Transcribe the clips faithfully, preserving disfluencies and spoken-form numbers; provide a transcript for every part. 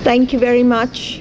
Thank you very much.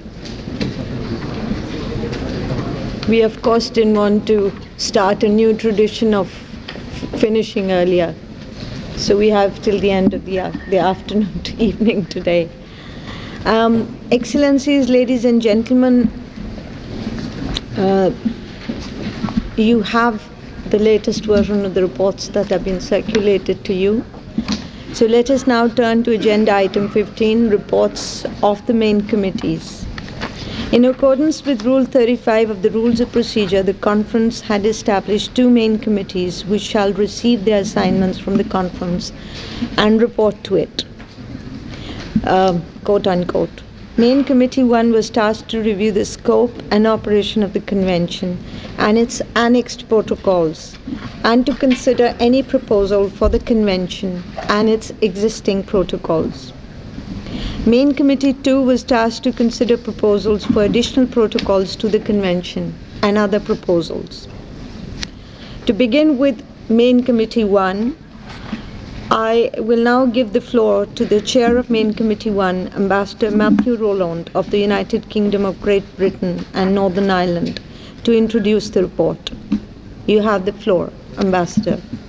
We, of course, didn't want to start a new tradition of finishing earlier. So we have till the end of the, uh, the afternoon to evening today. Um, Excellencies, ladies and gentlemen, uh, you have the latest version of the reports that have been circulated to you. So let us now turn to agenda item fifteen, reports of the main committees. In accordance with Rule thirty-five of the Rules of Procedure, the conference had established two main committees which shall receive their assignments from the conference and report to it, uh, quote unquote. Main Committee one was tasked to review the scope and operation of the convention and its annexed protocols, and to consider any proposal for the convention and its existing protocols. Main Committee two was tasked to consider proposals for additional protocols to the convention and other proposals. To begin with Main Committee one, I will now give the floor to the Chair of Main Committee one, Ambassador Matthew Rowland of the United Kingdom of Great Britain and Northern Ireland, to introduce the report. You have the floor, Ambassador.